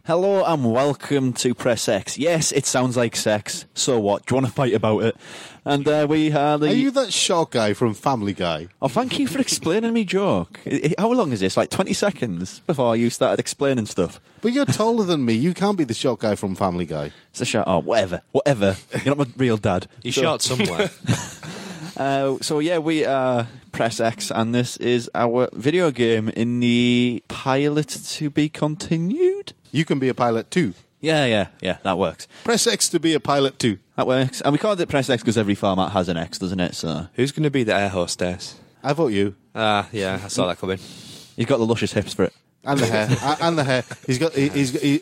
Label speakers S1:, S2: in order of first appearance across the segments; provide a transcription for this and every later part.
S1: Hello and welcome to Press X. Yes, it sounds like sex. So what? Do you want to fight about it? And we are the...
S2: Are you that short guy from Family Guy?
S1: Oh, thank you for explaining me joke. How long is this? Like 20 seconds before you started explaining stuff?
S2: But you're taller than me. You can't be the short guy from Family Guy.
S1: It's a shot. Oh, whatever. You're not my real dad.
S3: He's shot somewhere.
S1: We are Press X, and this is our video game in the pilot to be continued.
S2: You can be a pilot too.
S1: Yeah, that works.
S2: Press X to be a pilot too.
S1: That works. And we called it Press X because every format has an X, doesn't it? So
S3: Who's going to be the air hostess?
S2: I vote you.
S3: Yeah, I saw that coming.
S1: he's got the luscious hips for it.
S2: And the hair. And the hair. He's got the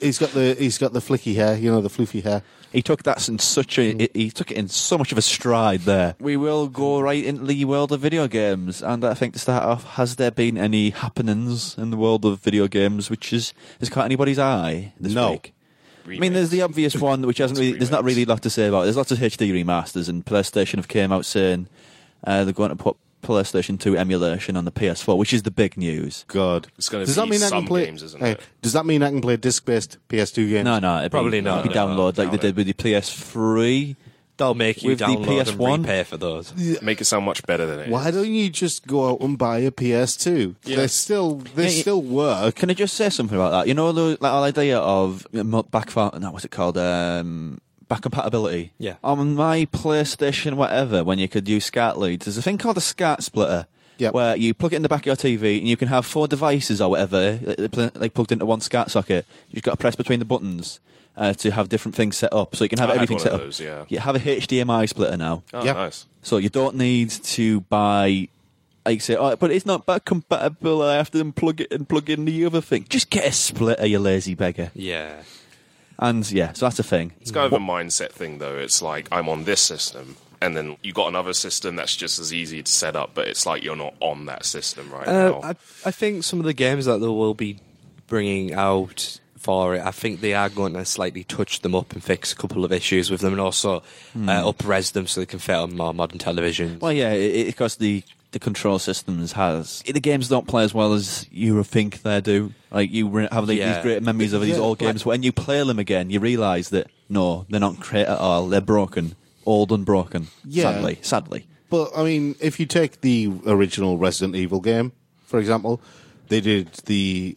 S2: flicky hair, you know, the floofy hair.
S1: He took that in he took it in so much of a stride there. We will go right into the world of video games, and I think to start off, has there been any happenings in the world of video games which has caught anybody's eye this week?
S4: Remakes.
S1: I mean, there's the obvious one which hasn't really, there's not really a lot to say about. There's lots of HD remasters, and PlayStation have came out saying they're going to put PlayStation 2 emulation on the PS4, which is the big news.
S2: God.
S4: It's going to be some games, isn't it?
S2: Does that mean I can play disc-based PS2 games?
S1: No, it'd
S3: Probably not.
S1: It'd be download like they did with the PS3.
S3: They'll make you
S1: With the
S3: download
S1: PS1?
S3: and repay for those.
S4: Make it sound much better than it
S2: Why
S4: is.
S2: don't you just go out and buy a PS2?
S4: Yeah.
S2: They still work.
S1: Can I just say something about that? You know, the whole idea of what's it called? Back compatibility.
S3: Yeah.
S1: On my PlayStation, whatever, when you could use SCART leads, there's a thing called a SCART splitter.
S2: Yep.
S1: Where you plug it in the back of your TV and you can have 4 devices or whatever, like plugged into one SCART socket. You've got to press between the buttons to have different things set up. So you can have
S4: I had
S1: everything
S4: one
S1: set
S4: of
S1: up.
S4: those, yeah.
S1: You have a HDMI splitter now.
S4: Oh,
S2: Yeah.
S4: nice.
S1: So you don't need to buy, like say, oh, but it's not back compatible, I have to unplug it and plug in the other thing. Just get a splitter, you lazy beggar.
S3: Yeah.
S1: And yeah, so that's a thing.
S4: It's kind of a mindset thing, though. It's like, I'm on this system, and then you got another system that's just as easy to set up, but it's like you're not on that system right now.
S3: I think some of the games that they will be bringing out for it, I think they are going to slightly touch them up and fix a couple of issues with them, and also up-res them so they can fit on more modern televisions.
S1: Well, yeah, because the control systems the games don't play as well as you think they do. Like you have these great memories of these old games. When you play them again, you realise that no, they're not great at all. They're broken, old and broken.
S2: Yeah.
S1: Sadly.
S2: But, I mean, if you take the original Resident Evil game, for example, they did the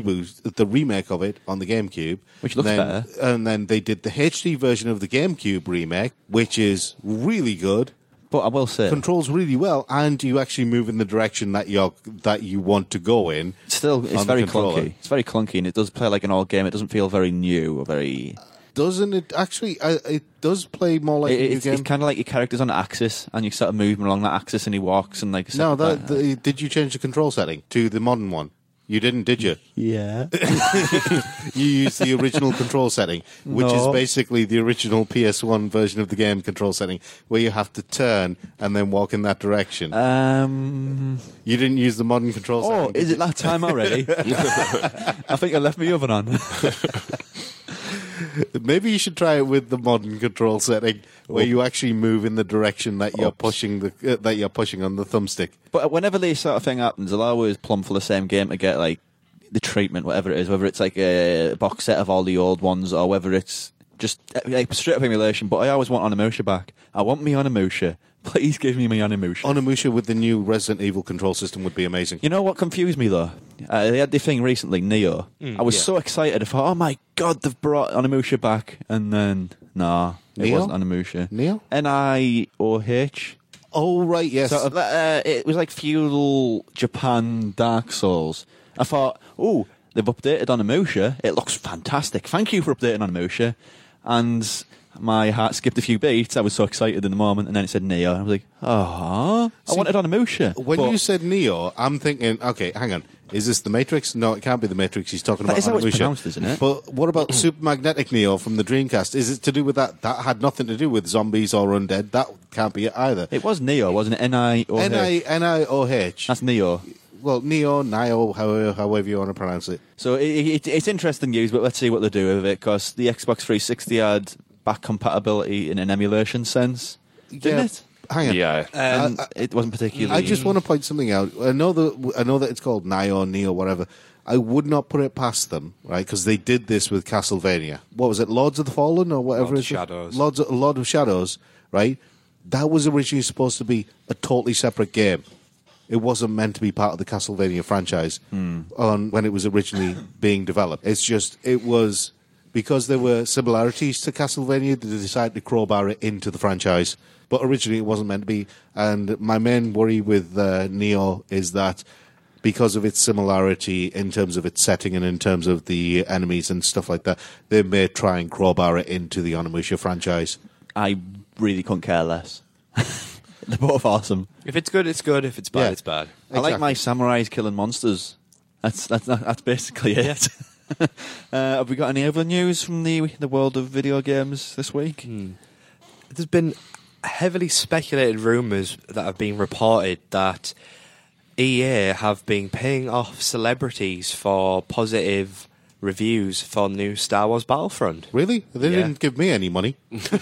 S2: remake of it on the GameCube.
S1: Which looks better.
S2: And then they did the HD version of the GameCube remake, which is really good.
S1: But I will say,
S2: Controls really well, and you actually move in the direction that you want to go in.
S1: still, it's
S2: on the
S1: very
S2: controller.
S1: clunky. It's very clunky, and it does play like an old game. It doesn't feel very new or very...
S2: Doesn't it? Actually, it does play more like a new
S1: It's
S2: game.
S1: kind of like your character's on an axis, and you sort of move him along that axis, and he walks, and like...
S2: No, did you change the control setting to the modern one? You didn't, did you?
S1: Yeah.
S2: You used the original control setting, which is
S1: No.
S2: basically the original PS1 version of the game control setting, where you have to turn and then walk in that direction. You didn't use the modern control setting.
S1: Oh, is it that time already? I think I left my oven on.
S2: Maybe you should try it with the modern control setting, where you actually move in the direction that you're pushing on the thumbstick.
S1: But whenever this sort of thing happens, I'll always plumb for the same game to get like the treatment, whatever it is, whether it's like a box set of all the old ones or whether it's just like straight up emulation. But I always want Onimusha back. I want me Onimusha. Please give me my Onimusha.
S2: Onimusha with the new Resident Evil control system would be amazing.
S1: You know what confused me though? They had the thing recently, Neo. I was so excited. I thought, oh my god, they've brought Onimusha back, and then nah, it
S2: Neo?
S1: wasn't Onimusha.
S2: Neo?
S1: Nioh.
S2: Oh, right, yes.
S1: Sort of, it was like feudal Japan Dark Souls. I thought, oh, they've updated Onimusha. It looks fantastic. Thank you for updating Onimusha. And my heart skipped a few beats. I was so excited in the moment, and then it said Neo. I was like, oh, I wanted Onimusha.
S2: When you said Neo, I'm thinking, okay, hang on. Is this the Matrix? No, it can't be the Matrix. He's talking about
S1: That is how it's
S2: Onimusha.
S1: pronounced, isn't it?
S2: But what about Super Magnetic Neo from the Dreamcast? Is it to do with that? That had nothing to do with zombies or undead. That can't be it either.
S1: It was Neo, wasn't it? Nioh.
S2: Nioh.
S1: That's Neo.
S2: Well, Nio, however you want to pronounce it.
S1: So it's interesting news, but let's see what they do with it, because the Xbox 360 had back compatibility in an emulation sense, didn't
S2: Yeah,
S1: it?
S2: hang on.
S4: Yeah.
S1: And it wasn't particularly.
S2: I just want to point something out. I know that it's called Neo, whatever. I would not put it past them, right? Because they did this with Castlevania. What was it, Lords of the Fallen or whatever?
S3: Lord of Shadows.
S2: Lord of Shadows, right? That was originally supposed to be a totally separate game. It wasn't meant to be part of the Castlevania franchise when it was originally being developed. It's just, it was, because there were similarities to Castlevania, they decided to crowbar it into the franchise. But originally it wasn't meant to be. And my main worry with Neo is that because of its similarity in terms of its setting and in terms of the enemies and stuff like that, they may try and crowbar it into the Onimusha franchise.
S1: I really couldn't care less. They're both awesome.
S3: If it's good, it's good. If it's bad,
S2: Yeah.
S3: it's bad.
S1: I like
S2: Exactly.
S1: my samurais killing monsters. That's basically it. Have we got any other news from the world of video games this week?
S3: There's been heavily speculated rumours that have been reported that EA have been paying off celebrities for positive reviews for the new Star Wars Battlefront.
S2: Really? They
S3: Yeah.
S2: didn't give me any money.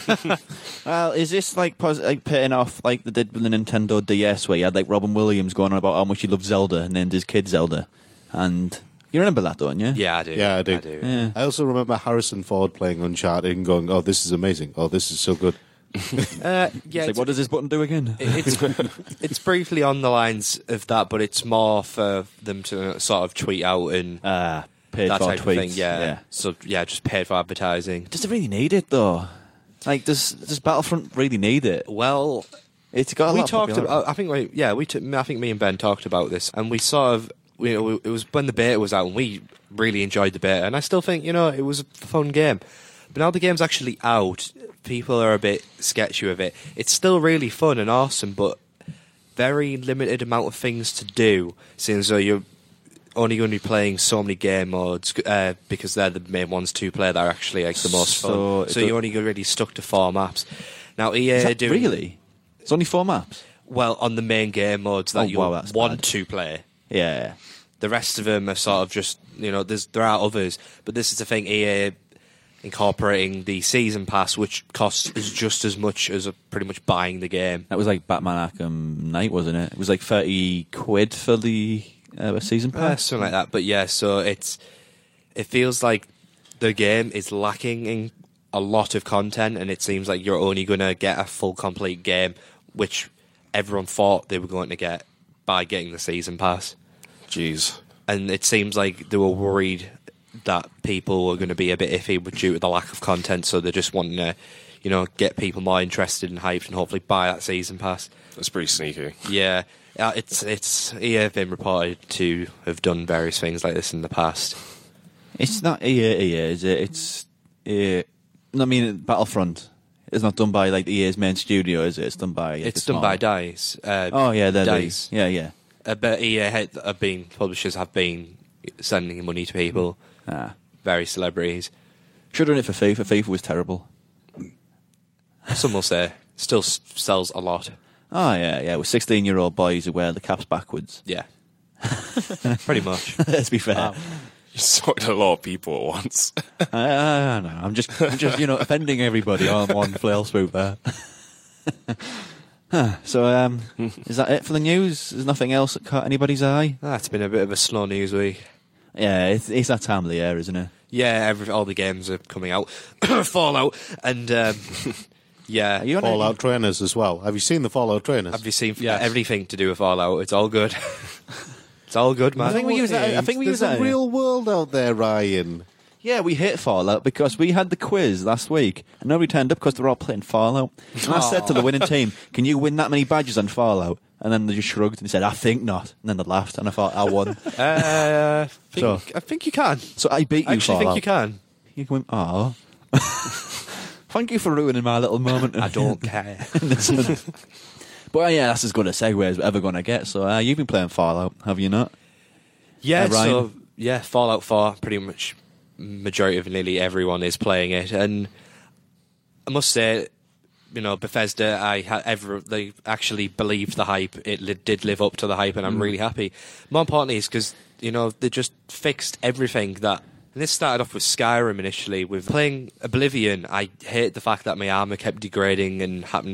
S1: Well, is this like paying off like they did with the Nintendo DS, where you had like Robin Williams going on about how much he loved Zelda and named his kid Zelda? And you remember that, don't you?
S3: Yeah, I do.
S2: Yeah, I do.
S1: Yeah.
S2: I also remember Harrison Ford playing Uncharted and going, "Oh, this is amazing. Oh, this is so good."
S3: Yeah,
S1: It's like, what does this button do again?
S3: it's briefly on the lines of that, but it's more for them to sort of tweet out and
S1: Paid
S3: that
S1: for
S3: type
S1: tweets.
S3: of thing. Yeah. So yeah, just paid for advertising.
S1: Does it really need it though? Like, does Battlefront really need it?
S3: Well,
S1: It's got a
S3: we
S1: lot of
S3: talked
S1: popularity.
S3: about. I think me and Ben talked about this, and we sort of. It was when the beta was out, and we really enjoyed the beta, and I still think it was a fun game. But now the game's actually out, people are a bit sketchy with it. It's still really fun and awesome, but very limited amount of things to do, since you're only going to be playing so many game modes because they're the main ones to play that are actually like the most fun. So you're only really stuck to 4 maps. Now EA
S1: Is
S3: are
S1: that
S3: doing
S1: really? It's only 4 maps.
S3: well on the main game modes that you
S1: that's
S3: want
S1: bad.
S3: to play.
S1: Yeah.
S3: The rest of them are sort of just, there are others, but this is the thing, EA incorporating the season pass, which costs just as much as pretty much buying the game.
S1: That was like Batman Arkham Knight, wasn't it? It was like 30 quid for the season pass.
S3: Something like that, but yeah, so it feels like the game is lacking in a lot of content, and it seems like you're only going to get a full complete game, which everyone thought they were going to get by getting the season pass.
S4: Jeez.
S3: And it seems like they were worried that people were going to be a bit iffy due to the lack of content, so they're just wanting to, get people more interested and hyped and hopefully buy that season pass.
S4: That's pretty sneaky.
S3: Yeah, it's EA have been reported to have done various things like this in the past.
S1: It's not EA, is it? It's Battlefront is not done by like EA's main studio, is it? It's done by
S3: It's done by DICE.
S1: Oh yeah, they're
S3: DICE.
S1: Yeah.
S3: But EA publishers have been sending money to people, various celebrities.
S1: Should have done it for FIFA. FIFA was terrible.
S3: Some will say still sells a lot.
S1: Oh yeah. With 16-year-old boys who wear the caps backwards.
S3: Yeah, pretty much.
S1: Let's be fair.
S4: You sorted a lot of people at once.
S1: I know. I'm just offending everybody on one flail swoop there. So, is that it for the news? There's nothing else that caught anybody's eye?
S3: It's been a bit of a slow news week.
S1: Yeah, it's that time of the year, isn't it?
S3: Yeah, all the games are coming out. Fallout, and yeah.
S1: Are you on
S2: Fallout trainers as well. Have you seen the Fallout trainers?
S3: Have you seen
S1: Yes.
S3: everything to do with Fallout? It's all good. It's all good, man.
S1: I think we use that. I think we use
S2: There's
S1: that.
S2: a real world out there, Ryan.
S1: Yeah, we hit Fallout because we had the quiz last week and nobody turned up because they're all playing Fallout. And I said to the winning team, "Can you win that many badges on Fallout?" And then they just shrugged and said, "I think not." And then they laughed, and I thought, "I won."
S3: I think you can.
S1: So I beat you.
S3: I actually
S1: Fallout.
S3: think you can.
S1: You can win. Oh, thank you for ruining my little moment.
S3: I don't care.
S1: But yeah, that's as good a segue as we're ever going to get. So you've been playing Fallout, have you not?
S3: Yeah,
S1: Ryan?
S3: so yeah, Fallout 4, pretty much majority of nearly everyone is playing it, and I must say, Bethesda, they actually believed the hype. It did live up to the hype, and I'm really happy. More importantly, is because they just fixed everything that. And this started off with Skyrim initially. With playing Oblivion, I hate the fact that my armor kept degrading and happened to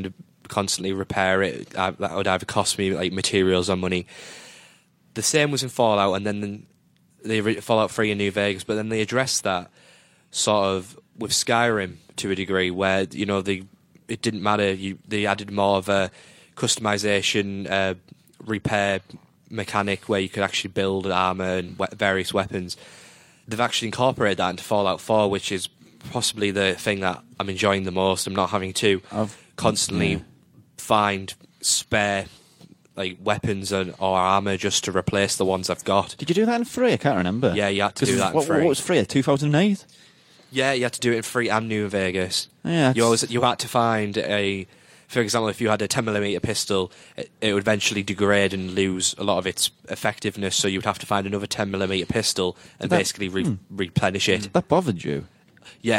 S3: constantly repair it. That would either cost me like materials or money. The same was in Fallout, and then Fallout 3 in New Vegas, but then they addressed that sort of with Skyrim to a degree, where it didn't matter. They added more of a customization, repair mechanic where you could actually build armor and various weapons. They've actually incorporated that into Fallout 4, which is possibly the thing that I'm enjoying the most. I'm not having to constantly find spare like weapons or armor just to replace the ones I've got.
S1: Did you do that in 3? I can't remember.
S3: Yeah, you had to do that in 3.
S1: What was 3? 2008?
S3: Yeah, you had to do it in 3 and New Vegas.
S1: Yeah,
S3: you had to find for example, if you had a 10mm pistol, it would eventually degrade and lose a lot of its effectiveness, so you would have to find another 10mm pistol and basically replenish it.
S1: That bothered you?
S3: Yeah,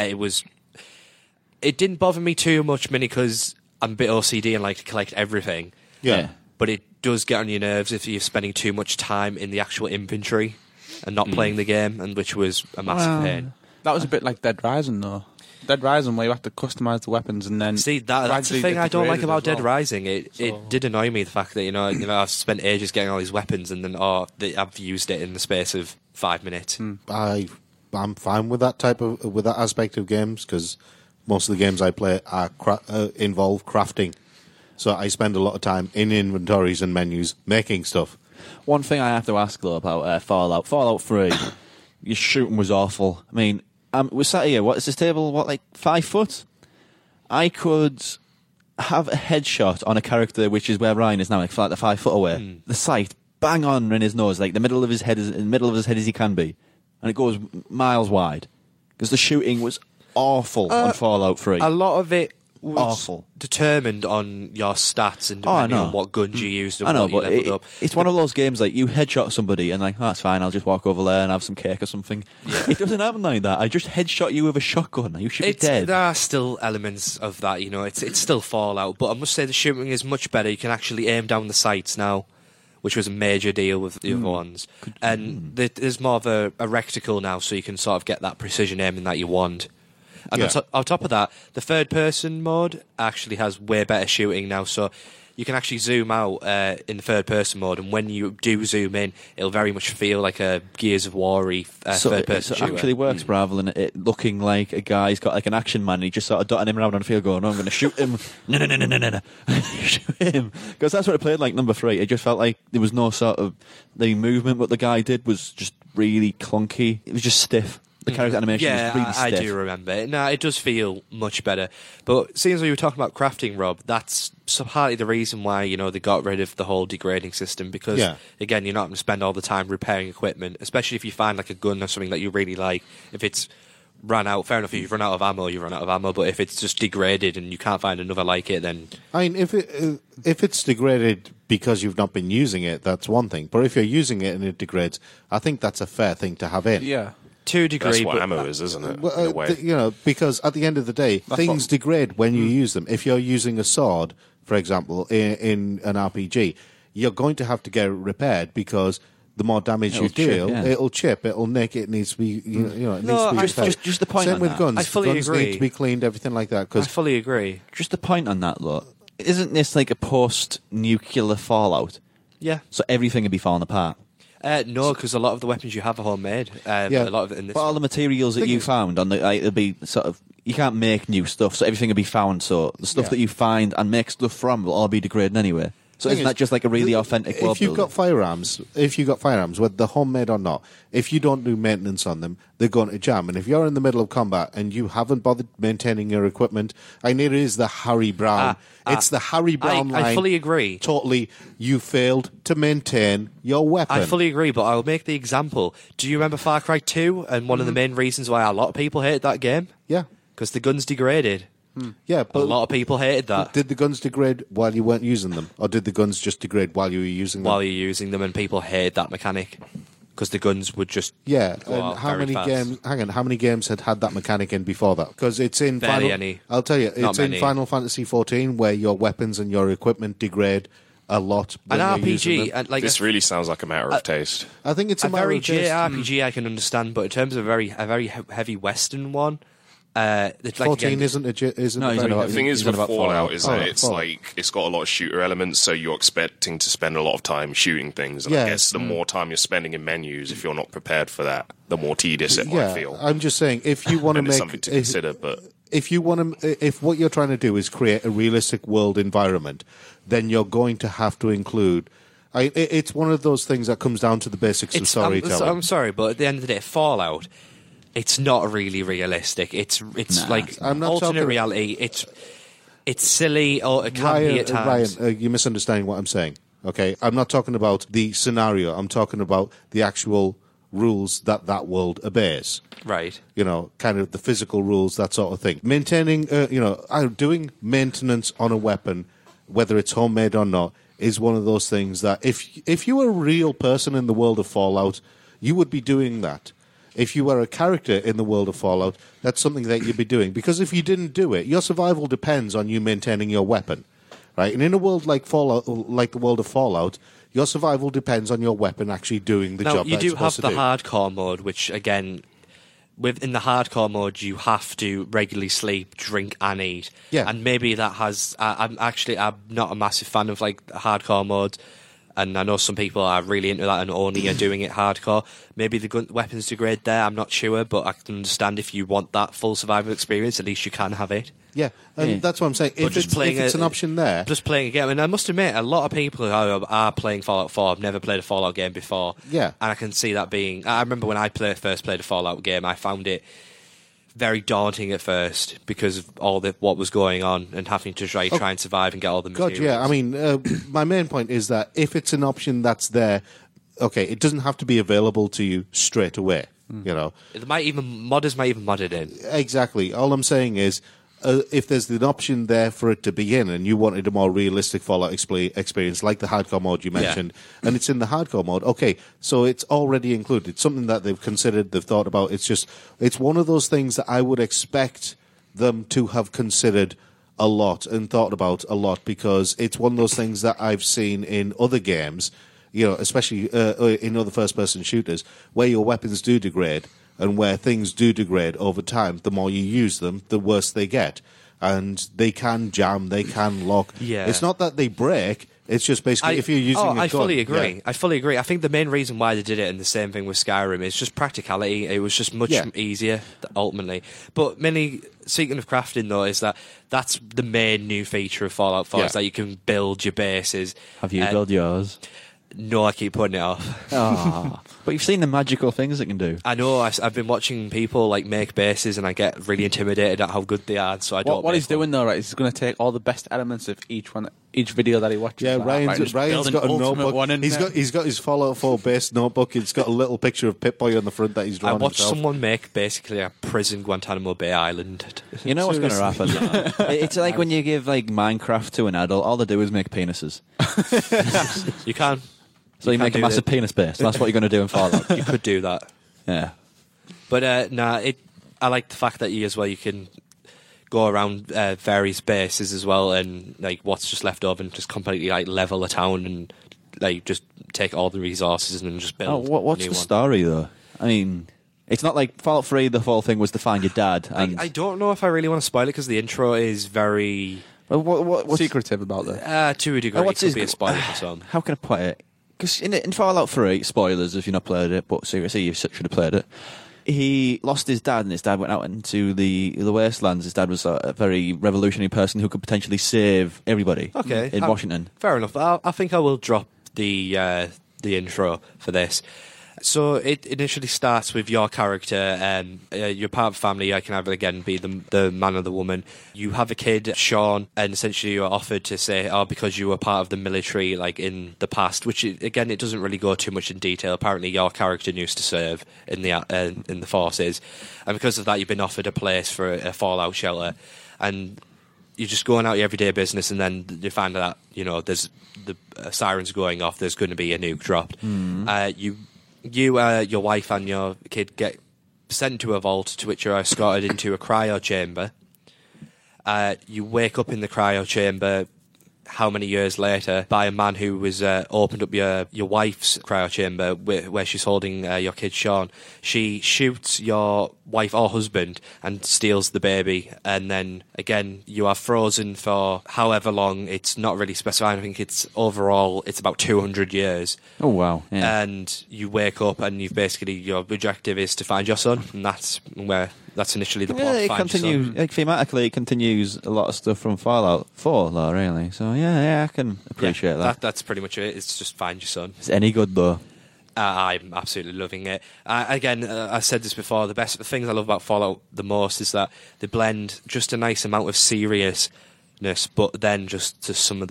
S3: it didn't bother me too much, mainly because I'm a bit OCD and like to collect everything.
S2: Yeah.
S3: But it does get on your nerves if you're spending too much time in the actual inventory and not playing the game, and which was a massive pain.
S5: That was a bit like Dead Rising, though. Dead Rising, where you have to customise the weapens and then...
S3: See, that's the thing I don't like about Dead Rising. It did annoy me, the fact that, I've spent ages getting all these weapons and then, I've used it in the space of 5 minutes.
S2: I'm fine with that with that aspect of games, because most of the games I play are involve crafting. So I spend a lot of time in inventories and menus making stuff.
S1: One thing I have to ask, though, about Fallout 3, your shooting was awful. I mean, we're sat here, what is this table, like 5 foot? I could have a headshot on a character, which is where Ryan is now, like the 5 foot away. The sight, bang on in his nose, like the middle of his head as he can be. And it goes miles wide. Because the shooting was awful on Fallout 3.
S3: A lot of it was
S1: awful.
S3: Determined on your stats and depending on what guns you used and what you leveled up.
S1: It's one of those games like you headshot somebody and like, that's fine, I'll just walk over there and have some cake or something. Yeah. It doesn't happen like that. I just headshot you with a shotgun. You should be dead.
S3: There are still elements of that, it's still Fallout, but I must say the shooting is much better. You can actually aim down the sights now, which was a major deal with the other ones. And there's more of a reticle now, so you can sort of get that precision aiming that you want. And on top of that, the third-person mode actually has way better shooting now, so you can actually zoom out in the third-person mode, and when you do zoom in, it'll very much feel like a Gears of War-y third-person shooter.
S1: It actually works rather than it looking like a guy's got like an action man and he just sort of dotting him around on the field going, no, I'm going to shoot him. No. Shoot him. Because that's what it played like number 3. It just felt like there was no sort of... The movement what the guy did was just really clunky. It was just stiff. The character animation was really stiff.
S3: I do remember it. No, it does feel much better. But seeing as we were talking about crafting, Rob, that's partly the reason why, they got rid of the whole degrading system, because, again, you're not going to spend all the time repairing equipment, especially if you find like a gun or something that you really like. If it's run out, fair enough, if you've run out of ammo, you run out of ammo, but if it's just degraded and you can't find another like it, then...
S2: I mean, if it's degraded because you've not been using it, that's one thing. But if you're using it and it degrades, I think that's a fair thing to have in.
S5: Yeah.
S3: To a degree,
S4: that's what ammo is, isn't it?
S2: Well,
S4: in a way.
S2: Because at the end of the day, things degrade when you use them. If you're using a sword, for example, in an RPG, you're going to have to get it repaired because the more damage you deal, it'll chip, it'll nick, it needs to be, it needs to be repaired.
S1: Just the point
S2: Same
S1: on
S2: with
S1: that.
S2: guns.
S3: I fully
S2: guns
S3: agree.
S2: need to be cleaned, everything like that.
S3: I fully agree.
S1: Just the point on that, though. Isn't this like a post-nuclear Fallout?
S3: Yeah.
S1: So everything would be falling apart.
S3: No, because a lot of the weapons you have are homemade. A lot of it in this.
S1: But all the materials that you found on it'll be sort of, you can't make new stuff, so everything will be found. So the stuff that you find and make stuff from will all be degrading anyway. So isn't that just like a really authentic world
S2: If you've got firearms, whether they're homemade or not, if you don't do maintenance on them, they're going to jam. And if you're in the middle of combat and you haven't bothered maintaining your equipment, it is the Harry Brown. It's the Harry Brown line.
S3: I fully agree.
S2: Totally, you failed to maintain your weapon.
S3: I fully agree, but I'll make the example. Do you remember Far Cry 2? And one of the main reasons why a lot of people hated that game?
S2: Yeah.
S3: Because the guns degraded.
S2: Yeah, but
S3: a lot of people hated that.
S2: Did the guns degrade while you weren't using them? Or did the guns just degrade while you were using them?
S3: While you're using them, and people hated that mechanic. Because the guns would just
S2: and
S3: how many
S2: games? Hang on, how many games had that mechanic in before that? Because it's in
S3: barely any.
S2: I'll tell you, it's in Final Fantasy XIV where your weapons and your equipment degrade a lot.
S3: An RPG, and
S4: this really sounds like a matter of taste.
S2: I think it's a matter
S3: very
S2: of taste.
S3: JRPG I can understand, but in terms of a very heavy Western one, It's like,
S2: 14
S3: again,
S2: isn't
S1: No, he's
S2: very
S1: on about-
S4: The thing is
S1: He's
S4: with
S1: on about
S4: Fallout
S1: Fallout.
S4: is that
S2: Oh,
S4: it's
S2: Fallout.
S4: like it's got a lot of shooter elements, so you're expecting to spend a lot of time shooting things. And
S2: Yeah.
S4: I guess the more time you're spending in menus, if you're not prepared for that, the more tedious it might
S2: Yeah,
S4: feel.
S2: I'm just saying, if you want to
S4: And it's
S2: make
S4: something to consider, but
S2: if what you're trying to do is create a realistic world environment, then you're going to have to include. It's one of those things that comes down to the basics of storytelling.
S3: I'm sorry, but at the end of the day, Fallout, it's not really realistic. It's like
S2: I'm not
S3: alternate
S2: talking-
S3: reality. It's silly or it can be at times.
S2: Ryan, you're misunderstanding what I'm saying. Okay, I'm not talking about the scenario. I'm talking about the actual rules that world obeys.
S3: Right.
S2: Kind of the physical rules, that sort of thing. Maintaining, doing maintenance on a weapon, whether it's homemade or not, is one of those things that if you were a real person in the world of Fallout, you would be doing that. If you were a character in the world of Fallout, that's something that you'd be doing. Because if you didn't do it, your survival depends on you maintaining your weapon, right? And in a world like Fallout, like the world of Fallout, your survival depends on your weapon actually doing the
S3: Now,
S2: job
S3: you
S2: that
S3: do
S2: it's
S3: have
S2: supposed
S3: the
S2: to do.
S3: hardcore mode, which again, in the hardcore mode, you have to regularly sleep, drink, and eat.
S2: Yeah.
S3: And maybe that has. I'm not a massive fan of like hardcore mode, and I know some people are really into that and only are doing it hardcore. Maybe the weapons degrade there. I'm not sure, but I can understand if you want that full survival experience. At least you can have it.
S2: Yeah, and
S1: Yeah.
S2: that's what I'm saying. If
S3: just
S2: it's,
S3: playing
S2: if it's
S3: a-
S2: an option there,
S3: Just playing a game, and I must admit, a lot of people who are playing Fallout 4 have never played a Fallout game before.
S2: Yeah.
S3: And I can see that being. I remember when I first played a Fallout game, I found it very daunting at first because of all what was going on and having to try and survive and get all the
S2: God,
S3: materials.
S2: yeah. I mean, my main point is that if it's an option that's there, okay, it doesn't have to be available to you straight away.
S3: Modders might even mod it in.
S2: Exactly. All I'm saying is, if there's an option there for it to be in, and you wanted a more realistic Fallout experience, like the hardcore mode you mentioned, and it's in the hardcore mode, okay, so it's already included. It's something that they've considered, they've thought about. It's one of those things that I would expect them to have considered a lot and thought about a lot, because it's one of those things that I've seen in other games, especially in other first-person shooters, where your weapons do degrade. And where things do degrade over time, the more you use them, the worse they get. And they can jam, they can lock.
S3: Yeah.
S2: It's not that they break, it's just basically if you're using a gun.
S3: I fully agree.
S2: Yeah.
S3: I fully agree. I think the main reason why they did it, and the same thing with Skyrim, is just practicality. It was just much easier, ultimately. But speaking of crafting, though, is that's the main new feature of Fallout 4, is that you can build your bases.
S1: Have you built yours?
S3: No, I keep putting it off.
S1: Ah, but you've seen the magical things it can do.
S3: I know. I've been watching people make bases, and I get really intimidated at how good they are. So I don't.
S5: What
S3: make
S5: he's doing though, right, is he's going to take all the best elements of each video that he watches.
S2: Yeah,
S5: like that, right, and just
S2: Ryan's
S5: build
S2: got
S5: an
S2: a
S5: ultimate
S2: notebook.
S5: one in
S2: He's
S5: there.
S2: got his Fallout 4 based notebook. It's got a little picture of Pip-Boy on the front that he's
S3: I
S2: drawn
S3: watched
S2: himself.
S3: someone make basically a prison Guantanamo Bay Island.
S1: You know what's going to happen? It's like when you give Minecraft to an adult, all they do is make penises.
S3: You can.
S1: So you
S3: can
S1: make a
S3: do
S1: massive
S3: it.
S1: penis base. That's what you're going to do in Fallout.
S3: You could do that.
S1: Yeah.
S3: But I like the fact that you can go around various bases as well, and what's just left over, and just completely level a town and just take all the resources and just build.
S1: What's
S3: a
S1: the
S3: new one.
S1: story though? I mean, it's not like Fallout 3. The whole thing was to find your dad. And
S3: I don't know if I really want to spoil it because the intro is very
S1: Well, what's
S5: secretive about that.
S3: to a degree.
S1: what's
S3: it could
S1: his-
S3: be a spoiler for some.
S1: How can I put it? Because in Fallout 3, spoilers if you've not played it, but seriously, you should have played it. He lost his dad, and his dad went out into the wastelands. His dad was a very revolutionary person who could potentially save everybody
S3: Okay,
S1: in Washington.
S3: Fair enough. I think I will drop the intro for this. So it initially starts with your character. You're part of a family. I can either again be the man or the woman. You have a kid, Sean, and essentially you're offered to say, because you were part of the military, in the past. Which again, it doesn't really go too much in detail. Apparently, your character used to serve in the forces, and because of that, you've been offered a place for a fallout shelter, and you're just going out your everyday business, and then you find out there's the sirens going off. There's going to be a nuke dropped. Your wife and your kid get sent to a vault, to which you're escorted into a cryo chamber. You wake up in the cryo chamber how many years later by a man who was opened up your wife's cryo chamber where she's holding your kid Sean. She shoots your wife or husband and steals the baby, and then again you are frozen for however long. It's not really specified. I think it's overall it's about 200 years.
S1: Oh wow! Yeah.
S3: And you wake up and you've basically your objective is to find your son, and that's initially the plot.
S1: Yeah, it
S3: find your son.
S1: continues. Like, thematically, it continues a lot of stuff from Fallout 4, though. Really, so yeah, I can appreciate that.
S3: That's pretty much it. It's just find your son.
S1: Is it any good though?
S3: I'm absolutely loving it. I said this before. The things I love about Fallout the most is that they blend just a nice amount of seriousness, but then just to some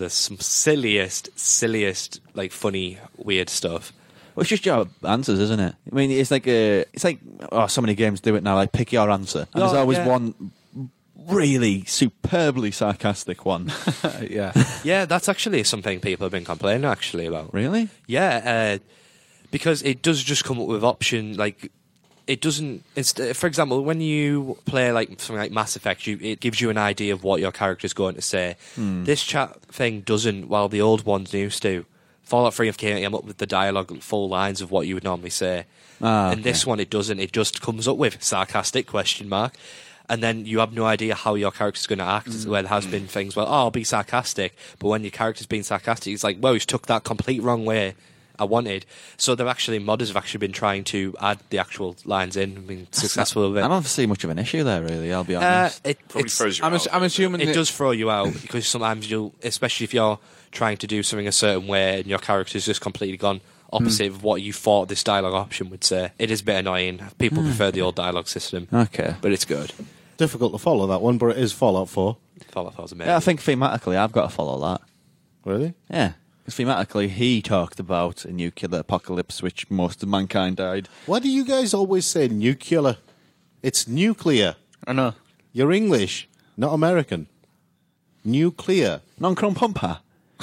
S3: silliest, like funny, weird stuff.
S1: Well, it's just your answers, isn't it? I mean, it's like so many games do it now. Like pick your answer, and there's always one really superbly sarcastic one.
S5: Yeah.
S3: Yeah, that's actually something people have been complaining actually about.
S1: Really?
S3: Yeah, because it does just come up with option like. It doesn't. It's for example, when you play like something like Mass Effect, it gives you an idea of what your character's going to say. This chat thing doesn't, while the old ones used to. Fallout 3 came up with the dialogue, full lines of what you would normally say. And this one, it doesn't. It just comes up with sarcastic ? And then you have no idea how your character's going to act. Where there has been things, well, I'll be sarcastic. But when your character's being sarcastic, it's like, whoa, he's took that complete wrong way. I wanted. So modders have actually been trying to add the actual lines in and been successful with it.
S1: I don't see much of an issue there, really, I'll be honest.
S4: Probably throws you
S5: I'm
S4: out.
S5: assuming
S3: It does throw you out because sometimes especially if you're trying to do something a certain way and your character's just completely gone opposite of what you thought this dialogue option would say. It is a bit annoying. People prefer the old dialogue system.
S1: Okay.
S3: But it's good.
S2: Difficult to follow that one, but it is Fallout 4.
S3: Fallout 4 is amazing.
S1: Yeah, I think thematically I've got to follow that.
S2: Really?
S1: Yeah. Because thematically he talked about a nuclear apocalypse which most of mankind died.
S2: Why do you guys always say nuclear? It's nuclear.
S5: I know.
S2: You're English, not American. Nuclear.
S1: Non crom pompa.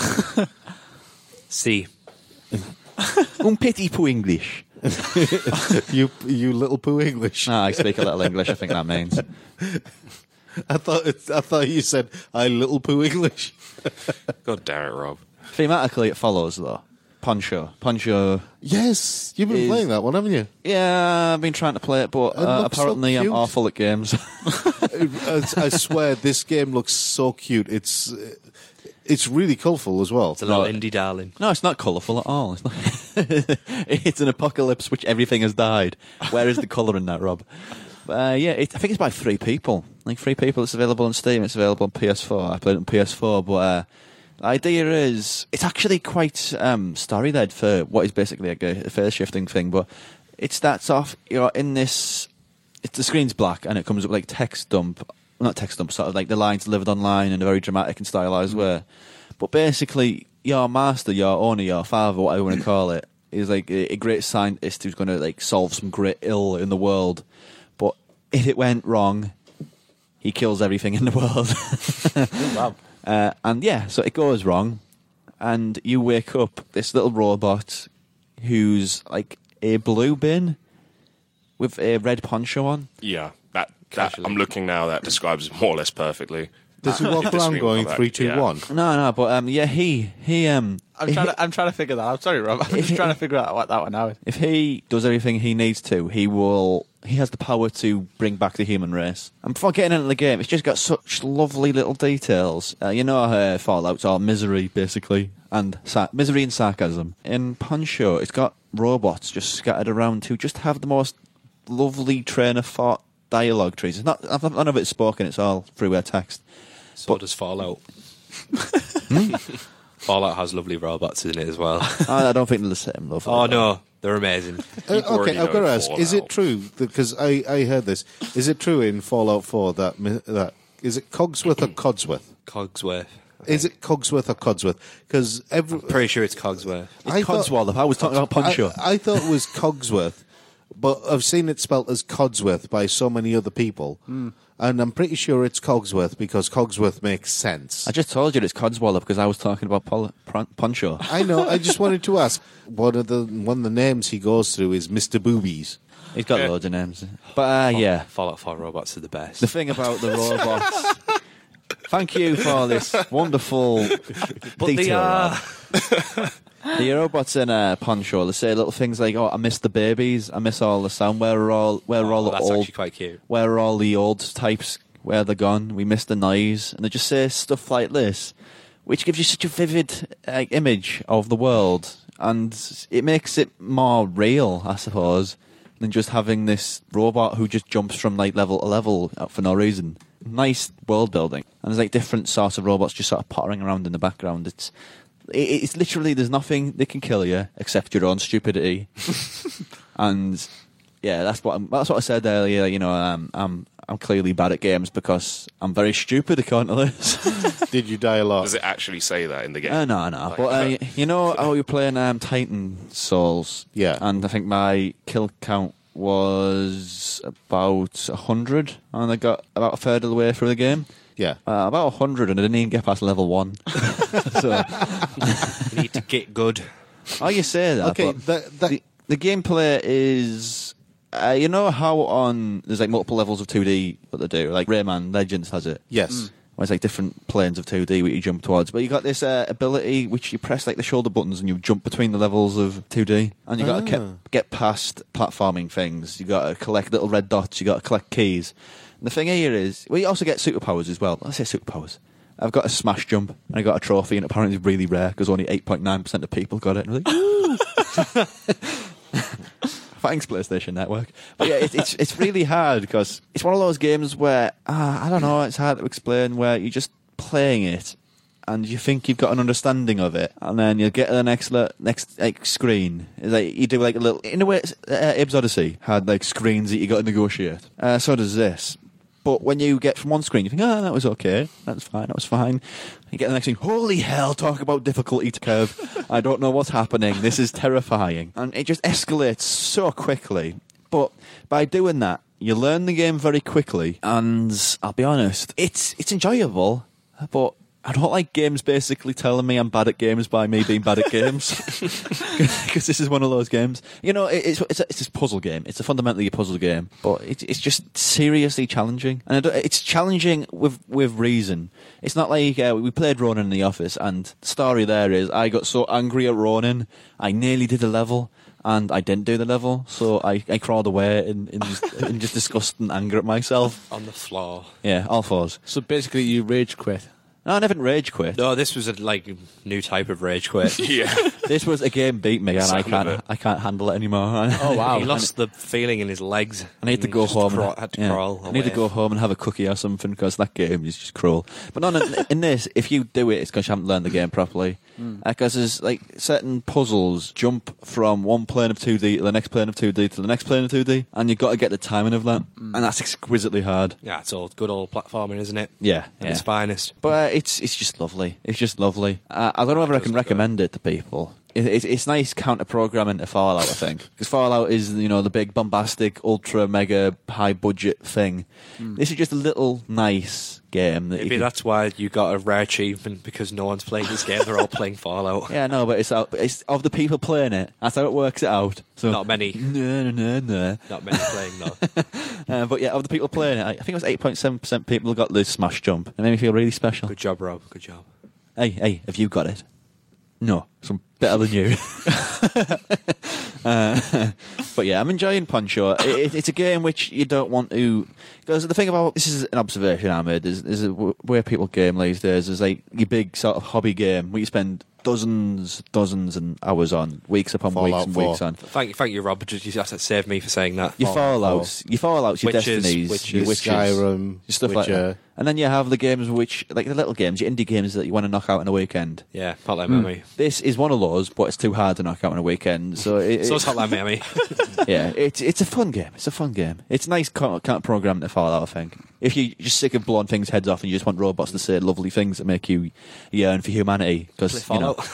S3: See.
S1: Un petit peu English.
S2: You little poo English.
S1: I speak a little English, I think that means.
S2: I thought you said I little poo English.
S4: God damn it, Rob.
S1: Thematically it follows, though. Poncho.
S2: Yes, you've been playing that one, haven't you?
S1: Yeah, I've been trying to play it, but
S2: It looks so
S1: apparently I'm
S2: cute.
S1: awful at games.
S2: I swear, this game looks so cute. It's really colourful as well.
S3: It's a little indie darling.
S1: No, it's not colourful at all. It's not. It's an apocalypse which everything has died. Where is the colour in that, Rob? Yeah, I think it's by 3 people. Like 3 people. It's available on Steam. It's available on PS4. I played it on PS4, but the idea is it's actually quite story-led for what is basically like a phase-shifting thing. But it starts off, you're in this. The screen's black and it comes up like text dump. Not text dump, sort of like the lines delivered online in a very dramatic and stylized way. But basically, your master, your owner, your father, whatever you want to call it, is like a great scientist who's going to like solve some great ill in the world. But if it went wrong, he kills everything in the world.
S5: Wow.
S1: And yeah, so it goes wrong, and you wake up this little robot who's like a blue bin with a red poncho on.
S4: Yeah, that
S3: Casually.
S4: I'm looking now. That describes it more or less perfectly.
S2: Does he walk around
S4: Disagree
S2: going
S4: with
S2: 3,
S4: that,
S2: 2,
S4: yeah.
S2: 1?
S1: No, but yeah, he
S5: I'm trying to figure that out. Sorry, Rob. I'm just trying to figure out what that one now is.
S1: if he does everything he needs to, he has the power to bring back the human race. And before getting into the game, it's just got such lovely little details. Fallout's all misery, basically, and misery and sarcasm. In Poncho, it's got robots just scattered around who just have the most lovely train of thought dialogue trees. It's not, none of it's spoken, it's all through text.
S3: So does Fallout. Fallout has lovely robots in it as well.
S1: I don't think they're the same, though.
S3: Oh no, they're amazing.
S4: already
S2: Okay, I've got to
S4: know
S2: ask, is it
S4: Fallout.
S2: true, because I heard this, is it true in Fallout 4 that is it Cogsworth or Codsworth?
S3: Cogsworth.
S2: Is it Cogsworth or Codsworth? Because
S3: Pretty sure it's Cogsworth.
S1: It's Codswallop. I was talking about Poncho.
S2: I thought it was Cogsworth, but I've seen it spelt as Codsworth by so many other people, and I'm pretty sure it's Cogsworth because Cogsworth makes sense.
S1: I just told you it's Codswallop because I was talking about Poncho.
S2: I know. I just wanted to ask. One of the names he goes through is Mr. Boobies.
S1: He's got loads of names. But yeah.
S3: Fallout 4 robots are the best.
S1: The thing about the robots, Thank you for this wonderful
S3: But
S1: detail.
S3: they are.
S1: Rob. The robots in Poncho, they say little things like, "Oh, I miss the babies. I miss all the sound. Where are all the
S3: That's
S1: old?
S3: actually quite cute.
S1: Where are all the old types? Where they're gone? We miss the noise." And they just say stuff like this, which gives you such a vivid image of the world, and it makes it more real, I suppose, than just having this robot who just jumps from like level to level for no reason. Nice world building, and there's like different sorts of robots just sort of pottering around in the background. It's literally, there's nothing that can kill you except your own stupidity. And yeah, that's what I said earlier. You know, I'm clearly bad at games because I'm very stupid according to this.
S2: Did you die a lot?
S4: Does it actually say that in the game?
S1: No.
S4: Like-
S1: But you know how you're playing Titan Souls?
S2: Yeah.
S1: And I think my kill count was about 100, and I got about a third of the way through the game.
S2: Yeah.
S1: About 100, and I didn't even get past level 1. So,
S3: You need to get good.
S1: oh, you say that,
S2: Okay,
S1: but
S2: that
S1: the gameplay is... you know how there's like multiple levels of 2D what they do? Like Rayman Legends has it.
S2: yes.
S1: Where it's like different planes of 2D which you jump towards. But you got this ability which you press like the shoulder buttons and you jump between the levels of 2D. And you got to get past platforming things. You got to collect little red dots. You got to collect keys. And the thing here is, well, you also get superpowers as well. Let's say superpowers. I've got a smash jump and I got a trophy, and apparently it's really rare because only 8.9% of people got it. And I'm like, ooh. Thanks, PlayStation Network. But yeah, it's really hard because it's one of those games where, I don't know, it's hard to explain, where you're just playing it and you think you've got an understanding of it, and then you get to the next like screen. It's like you do like a little, in a way, Abe's Odyssey had like screens that you got to negotiate. So does this. But when you get from one screen, you think, that was okay. That's fine. That was fine. You get the next thing, holy hell, talk about difficulty to curve. I don't know what's happening. This is terrifying. And it just escalates so quickly. But by doing that, you learn the game very quickly. And I'll be honest, it's enjoyable, but I don't like games basically telling me I'm bad at games by me being bad at games. Because this is one of those games. You know, it's a puzzle game. It's fundamentally a puzzle game. But it's just seriously challenging. And it's challenging with reason. It's not like we played Ronin in the office, and the story there is I got so angry at Ronin, I nearly did a level. And I didn't do the level, so I crawled away in just disgust and anger at myself.
S3: On the floor.
S1: Yeah, all fours.
S5: So basically, you rage quit.
S1: No, I never rage quit.
S3: No, this was a new type of rage quit.
S4: Yeah.
S1: This was a game beat me, and I
S4: Sound of it.
S1: can't handle it anymore.
S5: Oh, wow.
S3: He lost the feeling in his legs.
S1: I need to
S3: and
S1: go
S3: just
S1: home.
S3: had to
S1: yeah.
S3: crawl.
S1: I need to
S3: away.
S1: go home and have a cookie or something, because that game is just cruel. But no, in this, if you do it, it's because you haven't learned the game properly. Because there's like certain puzzles jump from one plane of 2D to the next plane of 2D to the next plane of 2D, and you've got to get the timing of that, and that's exquisitely hard.
S3: Yeah, it's all good old platforming, isn't it?
S1: Yeah,
S3: At its finest.
S1: But it's just lovely. It's just lovely. I don't know if I can recommend it to people. It's nice counter-programming to Fallout, I think. Because Fallout is, the big, bombastic, ultra, mega, high-budget thing. This is just a little, nice game.
S3: Maybe that's why you got a rare achievement, because no one's playing this game. They're all playing Fallout.
S1: Yeah, no, but it's of the people playing it. That's how it works it out. So
S3: Not many.
S1: No.
S3: Not many playing, though.
S1: But yeah, of the people playing it, I think it was 8.7% people got the smash jump. It made me feel really special.
S3: Good job, Rob. Good job.
S1: Hey, have you got it? No, so I'm better than you. But yeah, I'm enjoying Poncho. It's a game which you don't want to... Because the thing about... This is an observation I made. There's a way people game these days. There's like your big sort of hobby game where you spend dozens and hours on, weeks upon
S2: Fallout
S1: weeks and
S2: 4.
S1: weeks on.
S3: Thank you, Rob. You have to save me for saying that.
S1: Your Fallouts, your
S3: Witches,
S1: Destinies, your Witches,
S2: Skyrim,
S1: your stuff like
S2: Witcher.
S1: that. And then you have the games which, like the little games, your indie games that you want to knock out in a weekend.
S3: Yeah, Hotline Miami.
S1: This is one of those, but it's too hard to knock out in a weekend. So
S3: So it's Hotline Miami.
S1: yeah, it's a fun game. It's a fun game. It's nice program to Fallout, I think. If you're just sick of blowing things heads off and you just want robots to say lovely things that make you yearn for humanity, because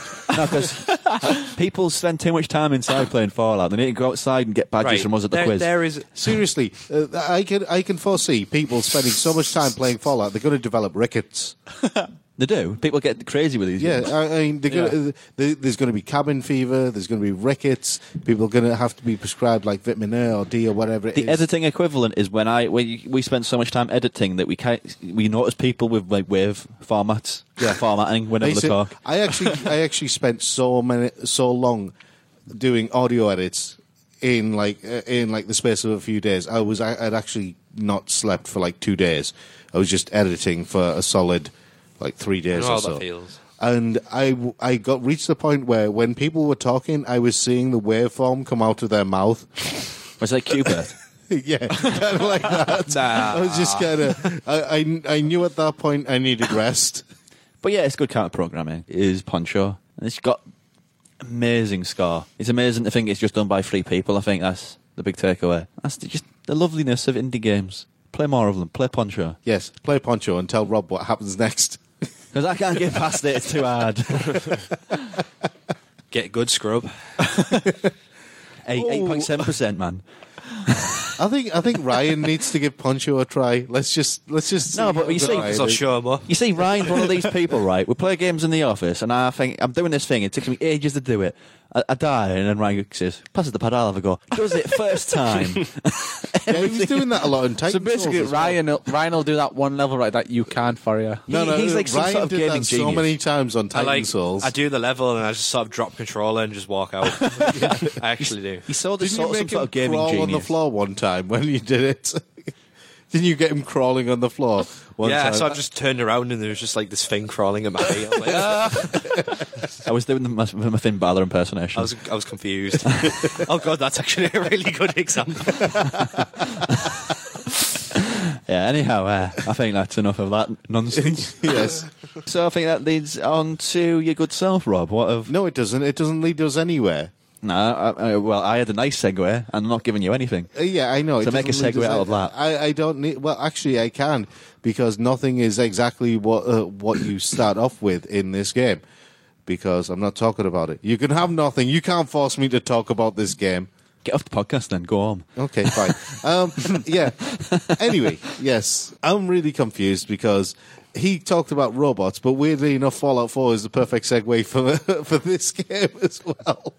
S1: people spend too much time inside playing Fallout. They need to go outside and get badges from us at the quiz.
S3: There is...
S2: Seriously, I can foresee people spending so much time playing Fallout, they're going to develop rickets.
S1: They do. People get crazy with these
S2: Yeah,
S1: games.
S2: I mean, there's going to be cabin fever. There's going to be rickets. People are going to have to be prescribed like vitamin A or D or whatever it
S1: The
S2: is.
S1: editing equivalent is when we spent so much time editing that we notice people with like wave formats, formatting whenever they talk.
S2: I actually spent so long doing audio edits in like the space of a few days. I'd actually not slept for like 2 days. I was just editing for a solid like 3 days
S3: I know
S2: or
S3: how
S2: so.
S3: that feels.
S2: And I reached the point where when people were talking, I was seeing the waveform come out of their mouth.
S1: Was that Cupid?
S2: Yeah, kind of like that. I was just kind of. I knew at that point I needed rest.
S1: But yeah, it's good counter programming. It is Poncho, and it's got amazing score. It's amazing to think it's just done by 3 people. I think that's the big takeaway. That's just the loveliness of indie games. Play more of them. Play Poncho.
S2: Yes, play Poncho and tell Rob what happens next.
S1: Because I can't get past it. It's too hard.
S3: Get good scrub.
S1: 8.7%, man.
S2: I think Ryan needs to give Poncho a try. Let's just.
S1: No, but you see-
S3: I'll show him up.
S1: You see, Ryan's one of these people, right? We play games in the office, and I think I'm doing this thing. It takes me ages to do it. I die, and then Ryan says, "Pass it the pad, I'll have a go." Does it first time.
S2: Yeah, he was doing that a lot in Titan
S5: So basically,
S2: Souls as well.
S5: Ryan will do that one level right that you can't for you.
S2: No,
S1: he's like some
S2: Ryan
S1: sort of
S2: did
S1: gaming
S2: that so
S1: genius.
S2: many times on
S3: I
S2: Titan Souls.
S3: I do the level and I just sort of drop controller and just walk out. I actually do.
S1: He saw this
S2: Didn't you
S1: sort of some
S2: make
S1: sort
S2: him
S1: of gaming
S2: crawl
S1: genius.
S2: on the floor one time when you did it? Didn't you get him crawling on the floor one
S3: Yeah,
S2: time?
S3: so I just turned around and there was just like this thing crawling at my feet. I was like, ah!
S1: I was doing my Finn Balor impersonation.
S3: I was confused. Oh god, that's actually a really good example.
S1: Yeah, anyhow, I think that's enough of that nonsense.
S2: Yes.
S1: So I think that leads on to your good self, Rob. What of...
S2: No, it doesn't. It doesn't lead us anywhere.
S1: No, well, I had a nice segue, and I'm not giving you anything.
S2: Yeah, I know.
S1: So
S2: It
S1: make a
S2: doesn't lead
S1: segue
S2: us
S1: out of that.
S2: I don't need. Well, actually, I can because nothing is exactly what you start off with in this game. Because I'm not talking about it. You can have nothing. You can't force me to talk about this game.
S1: Get off the podcast then, go home.
S2: Okay, fine. Yeah. Anyway, yes, I'm really confused because he talked about robots, but weirdly enough, Fallout 4 is the perfect segue for this game as well.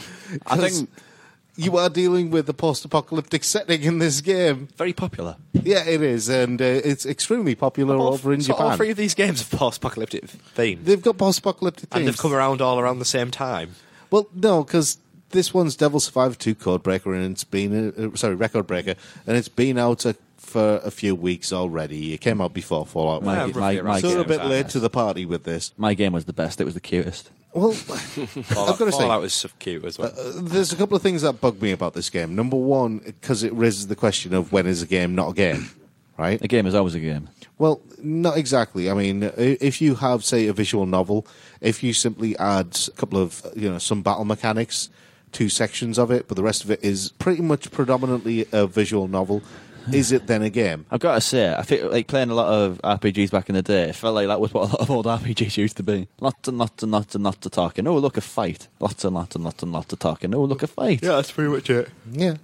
S1: I think...
S2: You are dealing with the post-apocalyptic setting in this game.
S1: Very popular.
S2: Yeah, it is, and it's extremely popular over in
S3: So
S2: Japan.
S3: all 3 of these games have post-apocalyptic themes.
S2: They've got post-apocalyptic
S3: And
S2: themes.
S3: they've come around all around the same time.
S2: Well, no, because this one's Devil Survivor 2 Codebreaker, and it's been Record Breaker, and it's been out for a few weeks already. It came out before Fallout.
S1: My-
S3: roughly
S1: my
S3: around
S2: So
S3: the
S2: a
S3: same
S2: bit
S3: time.
S2: late to the party with this.
S1: My game was the best. It was the cutest.
S2: Well,
S3: Fallout,
S2: I've got to say,
S3: Fallout was so cute as well.
S2: there's a couple of things that bug me about this game. Number one, because it raises the question of when is a game not a game, right?
S1: A game is always a game.
S2: Well, not exactly. I mean, if you have, say, a visual novel, if you simply add a couple of, some battle mechanics, 2 sections of it, but the rest of it is pretty much predominantly a visual novel, is it then a game?
S1: I've got to say, I think like playing a lot of RPGs back in the day, it felt like that was what a lot of old RPGs used to be. Lots and lots and lots and lots of talking. Oh, look, a fight. Lots and lots and lots and lots of talking. Oh, look, a fight.
S3: that's pretty much it.
S2: Yeah.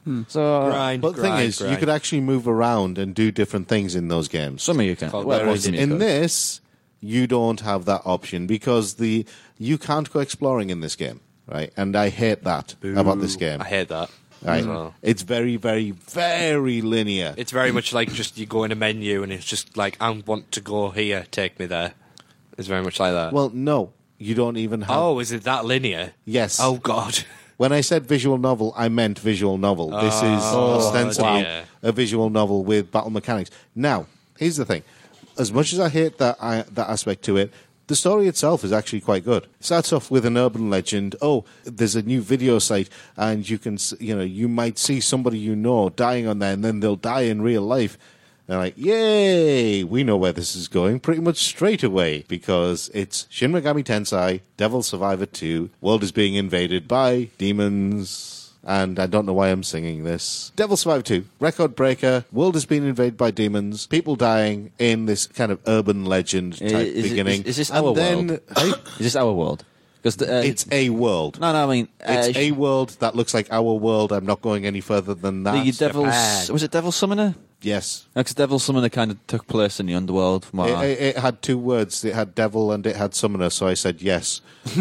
S1: So,
S3: Grind,
S2: But the thing is, you could actually move around and do different things in those games.
S1: some of you can.
S3: Well,
S1: Well,
S2: Whereas
S1: most of you
S2: in
S1: could.
S2: this, you don't have that option because you can't go exploring in this game, right? And I hate that about this game.
S3: I hate that.
S2: Right?
S3: as well.
S2: It's very, very, very linear.
S3: It's very much like just you go in a menu and it's just like, I want to go here, take me there. It's very much like that.
S2: Well, no, you don't even have.
S3: oh, is it that linear?
S2: Yes.
S3: Oh, God.
S2: When I said visual novel, I meant visual novel. This is ostensibly
S3: dear.
S2: a visual novel with battle mechanics. Now, here's the thing: as much as I hate that aspect to it, the story itself is actually quite good. It starts off with an urban legend. Oh, there's a new video site, and you can, you might see somebody you know dying on there, and then they'll die in real life. They're like, yay, we know where this is going pretty much straight away because it's Shin Megami Tensei, Devil Survivor 2, world is being invaded by demons, and I don't know why I'm singing this. Devil Survivor 2, record breaker, world has been invaded by demons, people dying in this kind of urban legend type beginning.
S1: Is this
S2: and
S1: our
S2: then,
S1: world?
S2: Hey,
S1: Is this our world? Because
S2: it's a world.
S1: no, I mean
S2: It's a world that looks like our world. I'm not going any further than that.
S1: the Devil's
S3: Japan.
S1: was it Devil Summoner?
S2: Yes.
S1: Because Devil Summoner kind of took place in the underworld. From what
S2: It had two words. It had devil and it had summoner, so I said yes.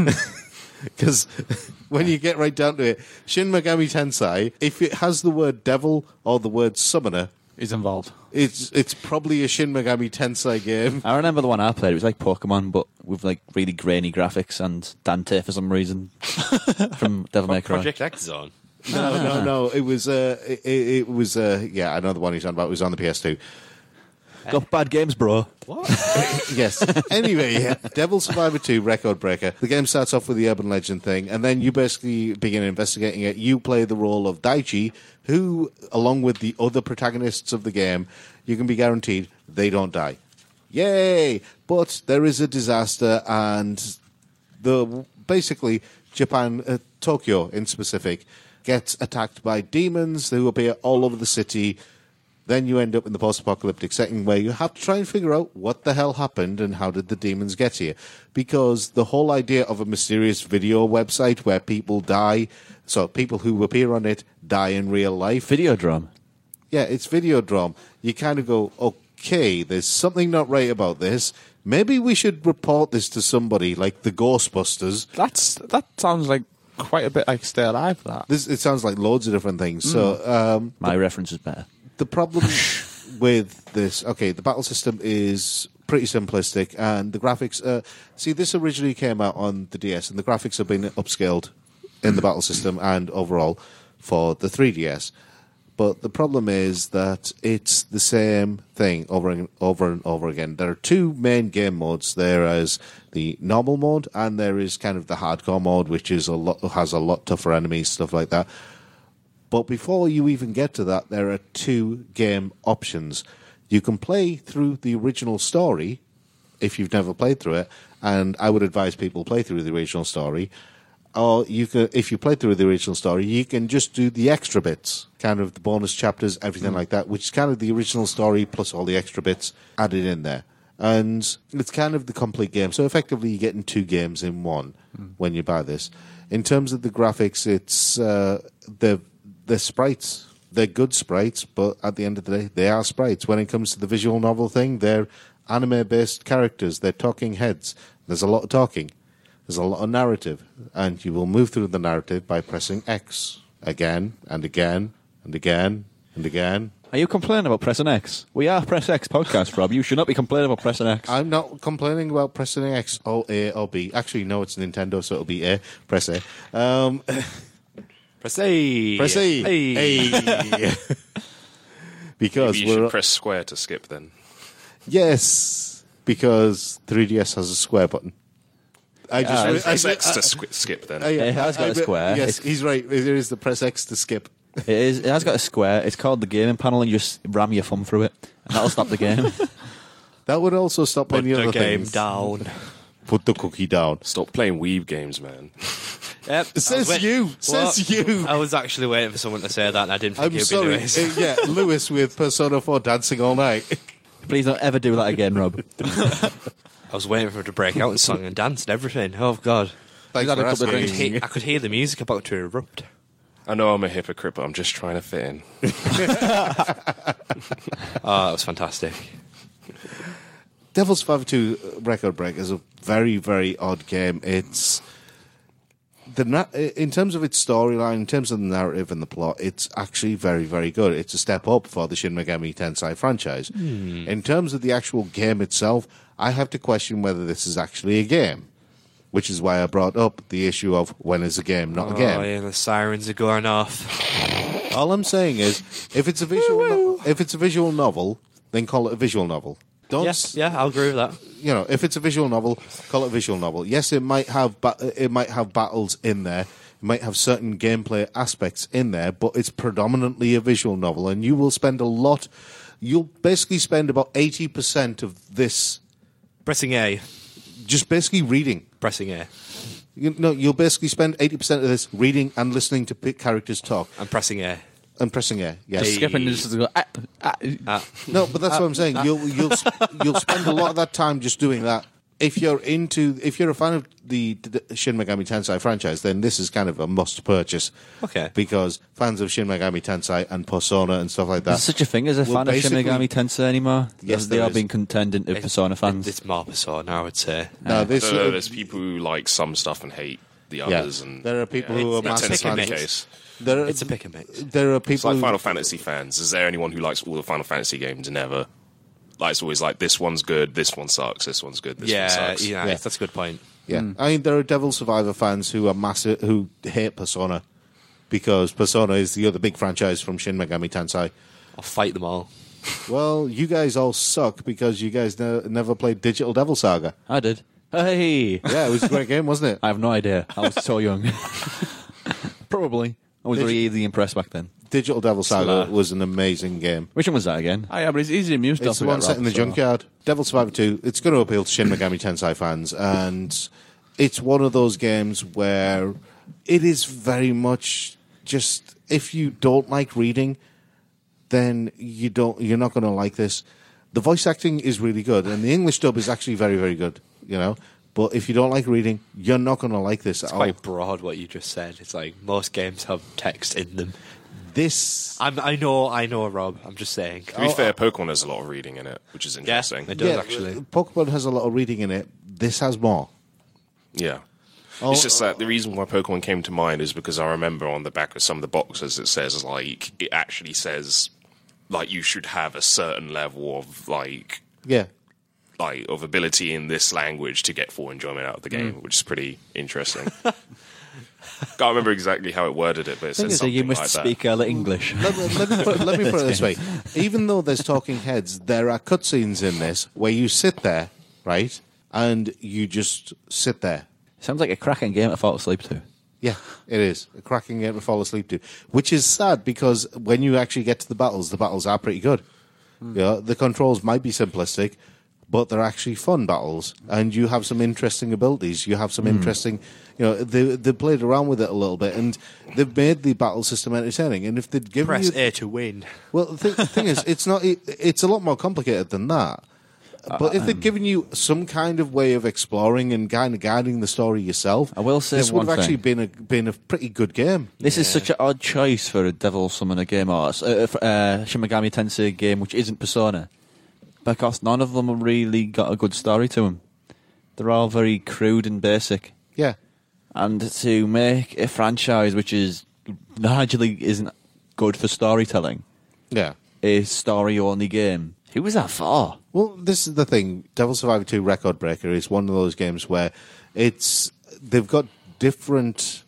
S2: Because when you get right down to it, Shin Megami Tensei, if it has the word devil or the word summoner,
S5: He's involved.
S2: it's probably a Shin Megami Tensei game.
S1: I remember the one I played. It was like Pokemon, but with like really grainy graphics and Dante for some reason from Devil May Cry.
S3: Project X Zone.
S2: No. It was yeah, I know the one he's on about. It was on the PS2.
S1: Got bad games, bro.
S2: Yes. Anyway, Devil Survivor 2 Record Breaker. The game starts off with the urban legend thing, and then you basically begin investigating it. You play the role of Daichi, who, along with the other protagonists of the game, you can be guaranteed they don't die. Yay! But there is a disaster, and basically Japan, Tokyo in specific, gets attacked by demons who appear all over the city. Then you end up in the post-apocalyptic setting where you have to try and figure out what the hell happened and how did the demons get here. Because the whole idea of a mysterious video website where people die, so people who appear on it die in real life.
S1: Videodrome.
S2: Yeah, it's Videodrome. You kind of go, okay, there's something not right about this. Maybe we should report this to somebody like the Ghostbusters.
S5: That sounds like quite a bit like Stay Alive, that.
S2: It sounds like loads of different things. So
S1: My reference is better.
S2: the problem with this, okay, the battle system is pretty simplistic, and the graphics. See, this originally came out on the DS, and the graphics have been upscaled in the battle system and overall for the 3DS. But the problem is that it's the same thing over and over again. There are two main game modes. There is the normal mode, and there is kind of the hardcore mode, which has a lot tougher enemies, stuff like that. But before you even get to that, there are two game options. You can play through the original story if you've never played through it, and I would advise people play through the original story. Or you can, if you play through the original story, you can just do the extra bits, kind of the bonus chapters, everything like that, which is kind of the original story plus all the extra bits added in there. And it's kind of the complete game. So effectively, you're getting two games in one when you buy this. In terms of the graphics, it's they're sprites. They're good sprites, but at the end of the day, they are sprites. When it comes to the visual novel thing, they're anime-based characters. They're talking heads. There's a lot of talking. There's a lot of narrative. And you will move through the narrative by pressing X again and again and again and again.
S1: Are you complaining about pressing X? We are Press X podcast, Rob. You should not be complaining about pressing X.
S2: I'm not complaining about pressing X or A or B. Actually, no, it's Nintendo, so it'll be A. Press A.
S3: Press A.
S2: Press A.
S3: Hey.
S2: Because
S4: Maybe you should press square to skip then.
S2: Yes, because 3DS has a square button.
S4: Press X to skip then.
S1: It has got a square.
S2: Yes, he's right. There is the press X to skip.
S1: It has got a square. It's called the gaming panel, and you just ram your thumb through it, and that'll stop the game.
S2: That would also stop
S3: Put
S2: any
S3: the
S2: other
S3: game
S2: things.
S3: down.
S2: Put the cookie down.
S4: Stop playing Weeb games, man.
S3: Yep.
S2: Says you. Says you.
S3: I was actually waiting for someone to say that, and I didn't think
S2: I'm
S3: you'd
S2: sorry.
S3: be anyways.
S2: Yeah, Lewis with Persona 4 dancing all night.
S1: Please don't ever do that again, Rob.
S3: I was waiting for her to break out in song and dance and everything. Oh, God.
S2: Thanks
S1: had
S2: for
S1: a couple of
S2: asking.
S1: drinks.
S3: I could hear the music about to erupt.
S4: I know I'm a hypocrite, but I'm just trying to fit in.
S3: Oh, that was fantastic.
S2: Devil's Survivor 2 Record Break is a very, very odd game. It's in terms of its storyline, in terms of the narrative and the plot, it's actually very, very good. It's a step up for the Shin Megami Tensei franchise. In terms of the actual game itself, I have to question whether this is actually a game, which is why I brought up the issue of when is a game not a game.
S3: Oh, yeah, the sirens are going off.
S2: All I'm saying is, if it's a visual novel, then call it a visual novel. Don't
S3: Yeah, I'll agree with that.
S2: you know, if it's a visual novel, call it a visual novel. Yes, it might have battles in there. It might have certain gameplay aspects in there, but it's predominantly a visual novel, and you will spend you'll basically spend about 80% of this
S3: Pressing A.
S2: just basically reading.
S3: Pressing A.
S2: You'll basically spend 80% of this reading and listening to characters talk
S3: I'm pressing A.
S2: and pressing A. Yes.
S3: Hey.
S5: Skipping just to go.
S2: No, but that's what I'm saying. You'll spend a lot of that time just doing that if you're a fan of the Shin Megami Tensei franchise, then this is kind of a must purchase.
S3: Okay.
S2: Because fans of Shin Megami Tensei and Persona and stuff like that.
S1: There's such a thing as a
S2: Well,
S1: fan of Shin
S2: basically-
S1: Megami Tensei anymore.
S2: Yes,
S1: they
S2: there
S1: are
S2: is.
S1: being contended into Persona fans.
S3: It's more Persona, I would say.
S2: No, this
S4: I don't know, there's people who like some stuff and hate the others. And
S2: there are people who are
S3: It's
S2: massive
S3: pick and
S2: fans.
S3: mix.
S4: Case.
S2: There are,
S3: It's a pick and mix.
S2: There are
S4: It's
S2: people
S4: like
S2: who,
S4: Final Fantasy fans. Is there anyone who likes all the Final Fantasy games and never? Like, it's always like, this one's good, this one sucks, this one's good, this one
S3: Yeah,
S4: sucks.
S3: yeah,
S2: Yeah.
S3: that's a good point.
S2: Yeah, I mean, there are Devil Survivor fans who are massive, who hate Persona because Persona is the other big franchise from Shin Megami Tensei.
S3: I'll fight them all.
S2: Well, you guys all suck because you guys never played Digital Devil Saga.
S1: I did. Hey!
S2: Yeah, it was a great game, wasn't it?
S1: I have no idea. I was so young. Probably. I was really impressed back then.
S2: Digital Devil Saga
S3: Slur.
S2: was an amazing game.
S1: Which one was that again?
S5: Oh, yeah, but it's easy to mute stuff.
S2: It's the
S5: with
S2: one
S5: that,
S2: set in the
S5: Rob, so-
S2: junkyard. Devil Survivor 2, it's going to appeal to Shin Megami Tensei fans, and it's one of those games where it is very much just, if you don't like reading, then you're not going to like this. The voice acting is really good, and the English dub is actually very, very good, you know? But if you don't like reading, you're not going to like this
S3: It's
S2: at all.
S3: quite broad what you just said. It's like most games have text in them.
S2: This...
S3: I know, Rob. I'm just saying.
S4: To be fair, Pokemon has a lot of reading in it, which is interesting.
S3: it does actually.
S2: Pokemon has a lot of reading in it. This has more.
S4: Yeah.
S2: Oh,
S4: It's just that the reason why Pokemon came to mind is because I remember on the back of some of the boxes it says, like, it actually says, like, you should have a certain level of, like of ability in this language to get full enjoyment out of the game, which is pretty interesting. Can't remember exactly how it worded it, but it said
S1: So
S4: something
S1: you must
S4: like
S1: speak English.
S2: let me put it this way. Even though there's talking heads, there are cutscenes in this where you sit there, right, and you just sit there.
S1: Sounds like a cracking game to fall asleep to.
S2: Yeah, it is. A cracking game to fall asleep to. Which is sad because when you actually get to the battles are pretty good. You know, the controls might be simplistic, but they're actually fun battles. And you have some interesting abilities. You have some interesting... You know, they played around with it a little bit, and they've made the battle system entertaining. And if they'd given
S3: Press
S2: you...
S3: A to win.
S2: Well, the thing is, it's not. It's a lot more complicated than that. But if they'd given you some kind of way of exploring and kind of guiding the story yourself,
S1: I will say
S2: this would
S1: one
S2: have actually
S1: thing.
S2: been a pretty good game.
S1: This is such an odd choice for a Devil Summoner game or Shin Megami Tensei game which isn't Persona, because none of them have really got a good story to them. They're all very crude and basic.
S2: Yeah,
S1: And to make a franchise which is largely isn't good for storytelling,
S2: yeah.
S1: a story-only game, who was that for?
S2: Well, this is the thing. Devil Survivor 2 Record Breaker is one of those games where they've got different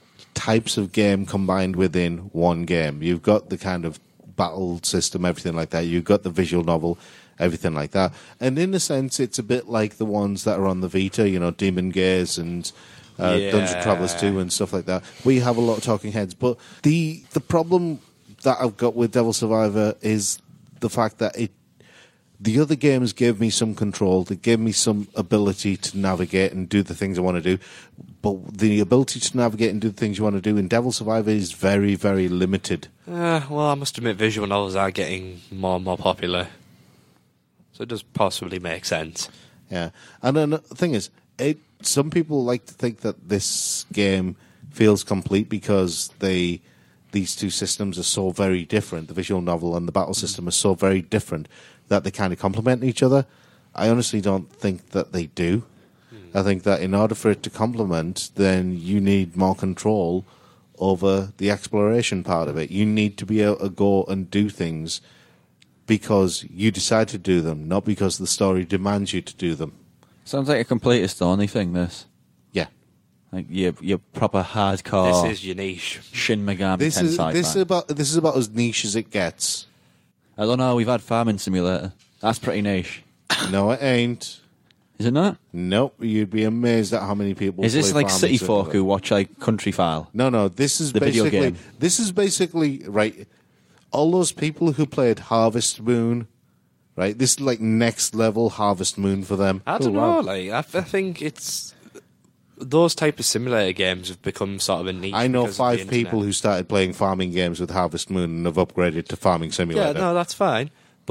S2: types of game combined within one game. You've got the kind of battle system, everything like that. You've got the visual novel, everything like that. And in a sense, it's a bit like the ones that are on the Vita, you know, Demon Gaze and Dungeon Travelers 2 and stuff like that. We have a lot of talking heads. But the problem that I've got with Devil Survivor is the fact that the other games gave me some control. They gave me some ability to navigate and do the things I want to do. But the ability to navigate and do the things you want to do in Devil Survivor is very, very limited.
S3: Well, I must admit, visual novels are getting more and more popular. So it does possibly make sense.
S2: Yeah. And then the thing is, some people like to think that this game feels complete because these two systems are so very different. The visual novel and the battle system are so very different that they kind of complement each other. I honestly don't think that they do. I think that in order for it to complement, then you need more control over the exploration part of it. You need to be able to go and do things because you decide to do them, not because the story demands you to do them.
S1: Sounds like a completist only thing, this.
S2: Yeah.
S1: Like your proper hardcore
S3: This is your niche.
S1: Shin Megami
S2: This is
S1: Tensei fan.
S2: this is about as niche as it gets.
S1: I don't know, we've had Farming Simulator. That's pretty niche.
S2: No, it ain't.
S1: Is it not?
S2: Nope. You'd be amazed at how many people.
S1: Is this
S2: play
S1: like
S2: Farming
S1: city
S2: Simulator.
S1: folk who watch like Country File?
S2: No. This is
S1: The video
S2: basically.
S1: game.
S2: This is basically right. All those people who played Harvest Moon, right? This is like next level Harvest Moon for them.
S3: I don't know. Like I think it's those type of simulator games have become sort of a niche.
S2: I know
S3: because of the
S2: 5 people
S3: internet.
S2: who started playing farming games with Harvest Moon and have upgraded to Farming
S3: Yeah,
S2: Simulator.
S3: no, that's fine. But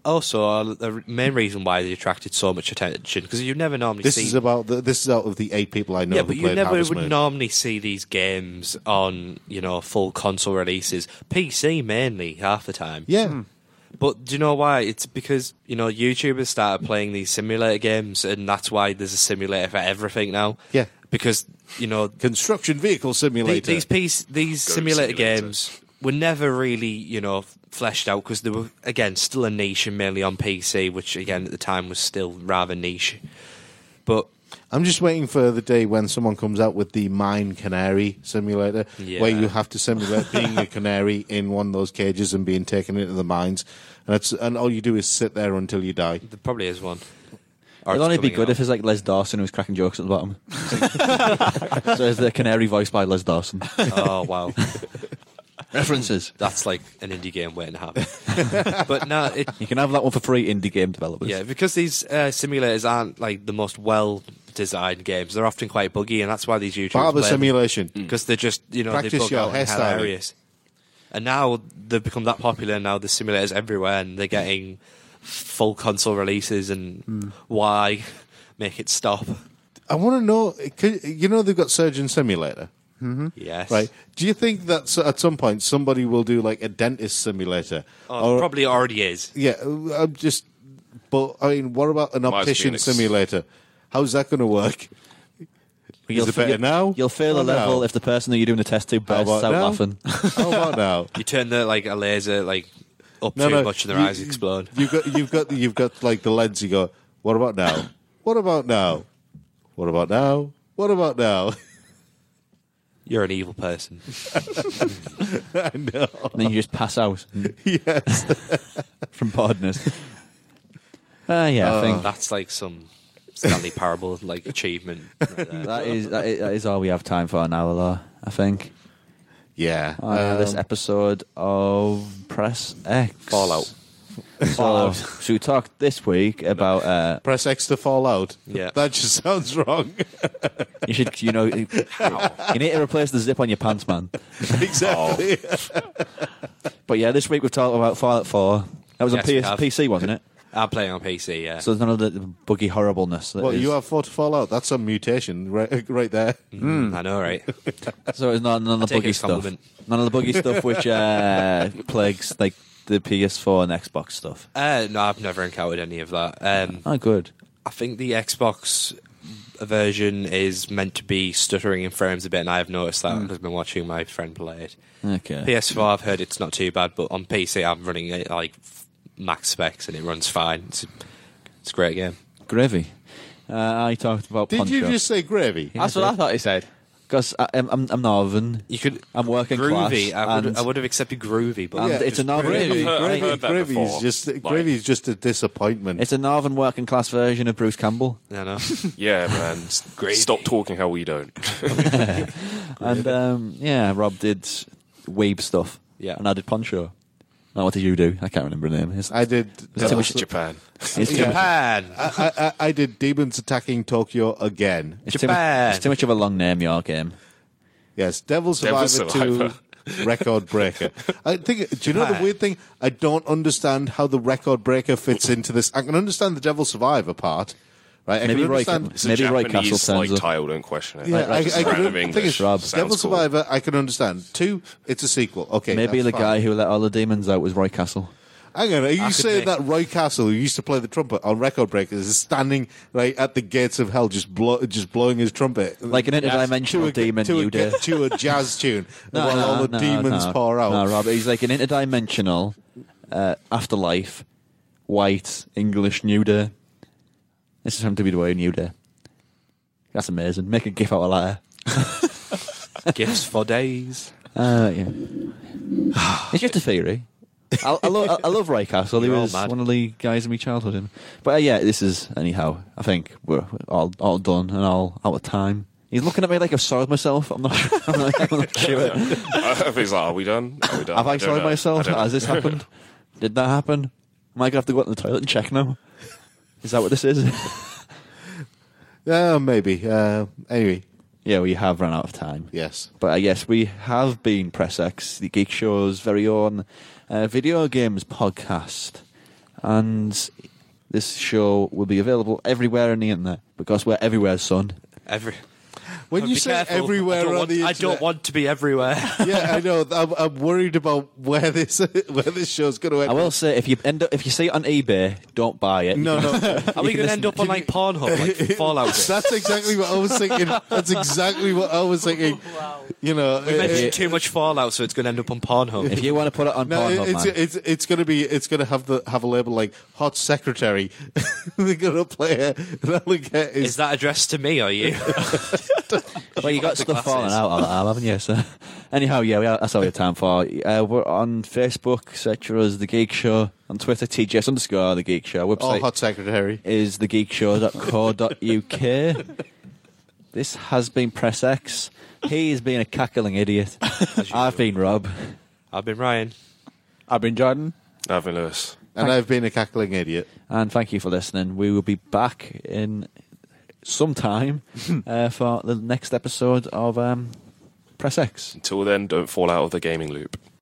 S3: also the main reason why they attracted so much attention, because you never normally
S2: This
S3: see...
S2: is out of the 8 people I know
S3: Yeah,
S2: who
S3: but you
S2: played
S3: never
S2: Harvest
S3: would
S2: Moon.
S3: normally see these games on, full console releases. PC mainly, half the time.
S2: Yeah.
S3: But do you know why? It's because, YouTubers started playing these simulator games, and that's why there's a simulator for everything now.
S2: Yeah.
S3: Because,
S2: Construction vehicle simulator.
S3: these simulator games were never really, fleshed out, because they were, again, still a niche and mainly on PC, which, again, at the time was still rather niche. But
S2: I'm just waiting for the day when someone comes out with the Mine Canary simulator, where you have to simulate being a canary in one of those cages and being taken into the mines, and all you do is sit there until you die.
S3: there probably is one.
S1: It'll only be good if it's like Les Dawson who's cracking jokes at the bottom. So it's the canary voiced by Les Dawson.
S3: Oh, wow.
S1: References.
S3: That's like an indie game waiting to happen. But no,
S1: You can have that one for free, indie game developers.
S3: yeah, because these simulators aren't like the most well-designed games. They're often quite buggy, and that's why these YouTubers
S2: Barber
S3: play them.
S2: simulation.
S3: Because they're just, they
S2: Practice
S3: bug
S2: your
S3: out and
S2: hairstyling.
S3: hilarious. And now they've become that popular, now there's simulators everywhere, and they're getting full console releases, and why make it stop?
S2: I want to know, they've got Surgeon Simulator,
S3: Yes.
S2: right? Do you think that at some point somebody will do like a dentist simulator?
S3: Oh, probably already is.
S2: Yeah, but I mean, what about an
S4: Might as
S2: optician
S4: well.
S2: simulator? How's that going to work? Is it better now?
S1: You'll fail
S2: Or
S1: a level
S2: now?
S1: if the person that you're doing the test to bursts
S2: about
S1: out
S2: now?
S1: laughing.
S2: How about now?
S3: You turn a laser up
S2: No,
S3: too
S2: no,
S3: much and their
S2: you-
S3: eyes explode.
S2: You've got like the lens. You go. What about now? What about now? What about now? What about now?
S3: You're an evil person.
S2: I know.
S1: And then you just pass out
S2: Yes.
S1: from boredness. I think
S3: That's like some Stanley Parable achievement. Right there.
S1: that is all we have time for now, Law, I think.
S2: Yeah.
S1: This episode of Press X.
S3: Fallout.
S1: So we talked this week about
S2: Press X to fall out.
S3: Yeah.
S2: That just sounds wrong.
S1: you should you need to replace the zip on your pants, man.
S2: Exactly.
S1: But yeah, this week we've talked about Fallout 4. That was
S3: Yes, we
S1: on
S3: have.
S1: PC, wasn't it?
S3: I'm playing on PC, yeah.
S1: So there's none of the buggy horribleness. That
S2: Well,
S1: is-
S2: you have 4 to fall out. That's some mutation right there.
S3: I know, right?
S1: So it's none of the
S3: take it
S1: buggy
S3: as
S1: stuff.
S3: compliment.
S1: None of the buggy stuff which plagues like the PS4 and Xbox stuff.
S3: No, I've never encountered any of that.
S1: Oh, good.
S3: I think the Xbox version is meant to be stuttering in frames a bit, and I've noticed that because I've been watching my friend play it.
S1: Okay.
S3: PS4, I've heard it's not too bad, but on PC, I'm running it max specs, and it runs fine. It's a great game.
S1: Gravy. I talked about
S2: Did you
S1: Poncho.
S2: just say gravy?
S5: That's what I thought he said.
S1: Because I'm Northern.
S3: You could
S1: I'm working
S3: groovy.
S1: class.
S3: I would have accepted groovy, but
S1: And
S2: Yeah,
S1: it's a Northern.
S2: gravy.
S4: I've heard that
S2: Gravy's
S4: before.
S2: just
S4: Like-
S2: gravy's just a disappointment.
S1: It's a Northern working class version of Bruce Campbell.
S3: I know.
S4: Yeah, man. Stop talking how we don't.
S1: And Rob did Weeb stuff.
S3: Yeah.
S1: And I did Poncho. Now, what did you do? I can't remember the name.
S2: I did.
S1: It's too much-
S4: Japan.
S1: It's too much,
S3: Japan.
S2: I did Demons Attacking Tokyo again.
S1: it's too much,
S3: Japan.
S1: it's too much of a long name, your game.
S2: Yes, Devil Survivor,
S4: Survivor.
S2: 2 Record Breaker. I think. Do you know the weird thing? I don't understand how the Record Breaker fits into this. I can understand the Devil Survivor part, right? I
S1: Maybe
S2: can
S1: Roy
S2: understand.
S4: It's a
S1: Maybe Roy
S4: Japanese
S1: Castle turns up.
S4: title, don't question it.
S2: Yeah,
S4: Just
S2: I
S4: random
S2: can. The thing
S4: English.
S2: is,
S1: Rob.
S4: Sounds
S2: Devil
S4: cool.
S2: Survivor, I can understand. 2, it's a sequel. Okay,
S1: Maybe
S2: that's
S1: the
S2: fine.
S1: guy who let all the demons out was Roy Castle.
S2: Hang on, are you
S3: could
S2: saying
S3: be.
S2: that Roy Castle, who used to play the trumpet on Record Breakers, is standing right at the gates of hell, just blowing his trumpet,
S1: Like an interdimensional demon, you do.
S2: to a jazz tune, while all the demons pour out?
S1: No, Rob, he's like an interdimensional afterlife, white, English New Day. This is from WWE New Day. That's amazing. Make a gif out of that.
S3: Gifts for days.
S1: Yeah. It's just a theory. I love Roy Castle. He
S3: You're all
S1: was
S3: mad.
S1: one of the guys in my childhood. But yeah, this is, anyhow, I think we're all done and all out of time. He's looking at me like I've soiled myself. I'm not sure. I'm not sure.
S4: I think it's like, are we done? Are we done?
S1: Have I
S4: don't
S1: soiled
S4: know.
S1: myself?
S4: I don't
S1: Has this happened? Did that happen? Am I going to have to go to the toilet and check now? Is that what this is?
S2: Maybe. Anyway,
S1: Yeah, we have run out of time.
S2: yes.
S1: But yes, we have been Press X, the Geek Show's very own video games podcast. and this show will be available everywhere on the internet because we're everywhere, son.
S2: When you
S3: Be
S2: say
S3: careful.
S2: everywhere on the internet,
S3: I don't want to be everywhere.
S2: Yeah, I know. I'm worried about where this show's going to end.
S1: I will say, if you see it on eBay, don't buy it.
S2: No.
S3: Are we going to end up on like Pornhub, like Fallout?
S2: That's exactly what I was thinking. That's exactly what I was thinking.
S3: Wow.
S2: You know,
S3: We mentioned too much Fallout, so it's going to end up on Pornhub.
S1: If you want to put it on Pornhub, man.
S2: it's going to have a label like Hot Secretary. They're going to play it, and all they get
S3: Is that addressed to me or you?
S1: Well, you got stuff falling out of that, haven't you? So, anyhow, that's all we have time for. We're on Facebook, search for us, The Geek Show. On Twitter, TGS_ The Geek Show. Website
S2: Hot Secretary
S1: is thegeekshow.co.uk. This has been Press X. He's been a cackling idiot. I've been Rob.
S3: I've been Ryan.
S5: I've been Jordan.
S4: I've been Lewis.
S2: and I've been a cackling idiot.
S1: And thank you for listening. We will be back in some time for the next episode of Press X.
S4: Until then, don't fall out of the gaming loop.